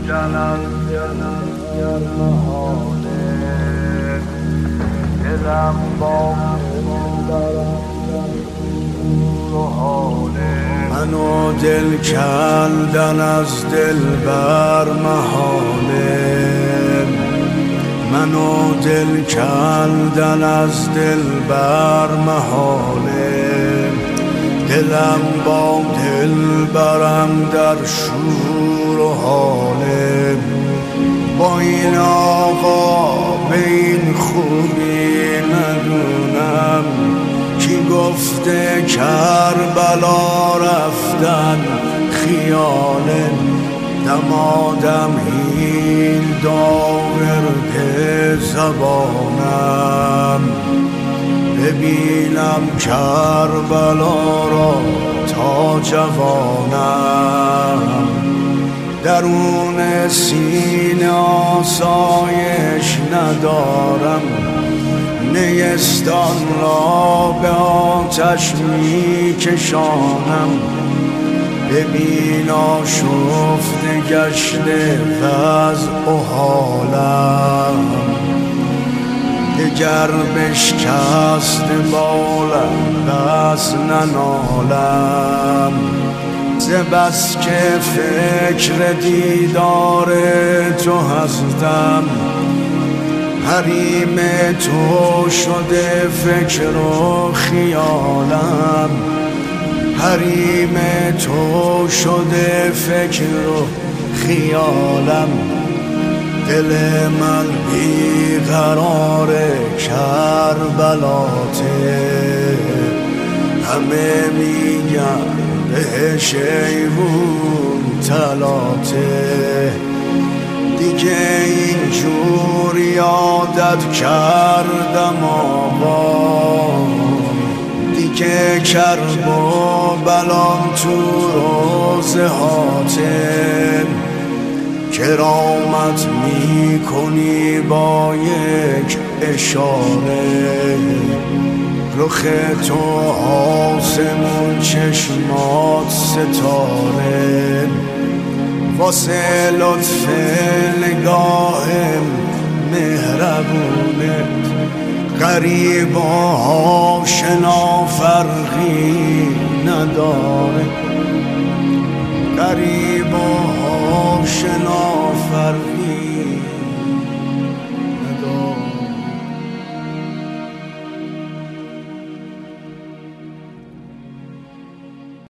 روشن از گرمهانه دلم با منو دل کندن از دل بر محاله منو دل کندن از دل بر محاله دلم با دل برم در شور و حاله با این آقا به این خوبی ندونم کی گفته کربلا رفتن خیاله دمادم هیل داورد زبانم ببینم کربلا را تا جوانم درون سینه آسایش ندارم نیستان را به آتش می کشانم ببین آشفته گشته وضع و حالم دگر بشکست بالم بس ننالم ز بس که فکر دیدار تو هستم حریم تو شده فکر و خیالم حریم تو شده فکر و خیالم دل من بیقرار کربلاته همه میگن بهش ایوون طلاته دیگه اینجور یادت کردم آقا دیگه کرب و بلام تو روزه هاته کرامت میکنی با یک اشاره رخ تو آسمون چشمات ستاره واسه لطف نگاه مهربونت غریب و آشنا فرقی نداره غریب